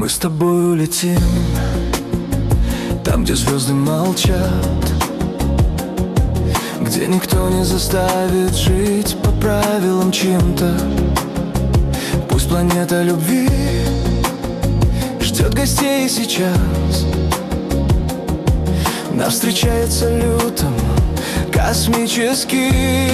Мы с тобой улетим там, где звезды молчат, где никто не заставит жить по правилам чьим-то. Пусть планета любви ждет гостей сейчас. Нас встречает салютом космическим.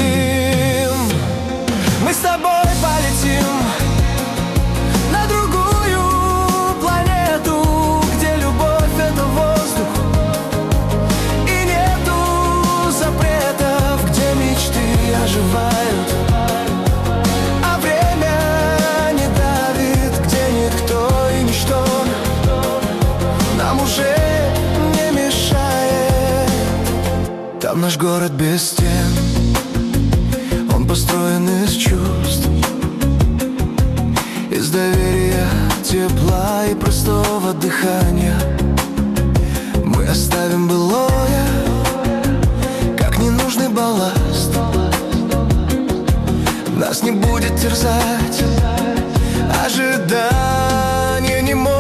Мы с тобой полетим на другую планету, где любовь — это воздух и нету запретов, где мечты оживают, а время не давит, где никто и ничто нам уже не мешает. Там наш город без стен, он построен из чувств, из доверия, тепла и простого дыхания. Мы оставим былое, как ненужный балласт. Нас не будет терзать ожидание, не может